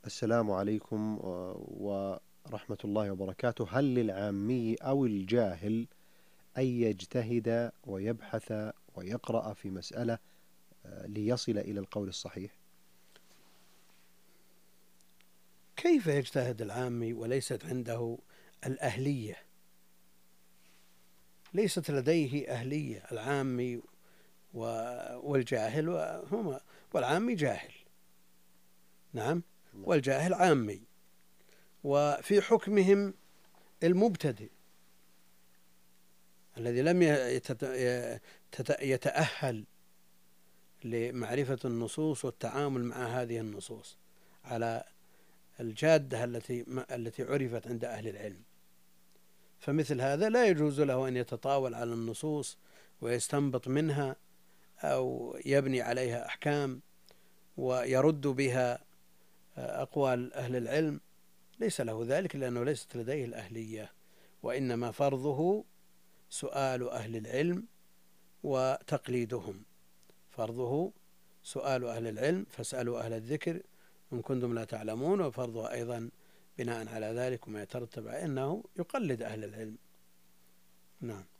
السلام عليكم ورحمة الله وبركاته. هل للعامي أو الجاهل أن يجتهد ويبحث ويقرأ في مسألة ليصل إلى القول الصحيح؟ كيف يجتهد العامي وليست عنده الأهلية؟ ليست لديه أهلية العامي والجاهل والعامي جاهل، نعم، والجاهل عامي، وفي حكمهم المبتدئ الذي لم يتأهل لمعرفة النصوص والتعامل مع هذه النصوص على الجادة التي عرفت عند أهل العلم، فمثل هذا لا يجوز له أن يتطاول على النصوص ويستنبط منها أو يبني عليها أحكام ويرد بها أقوال أهل العلم. ليس له ذلك لأنه ليست لديه الأهلية، وإنما فرضه سؤال أهل العلم وتقليدهم. فرضه سؤال أهل العلم فاسألوا أهل الذكر إن كنتم لا تعلمون، وفرضه أيضا بناء على ذلك وما يترتب على أنه يقلد أهل العلم. نعم.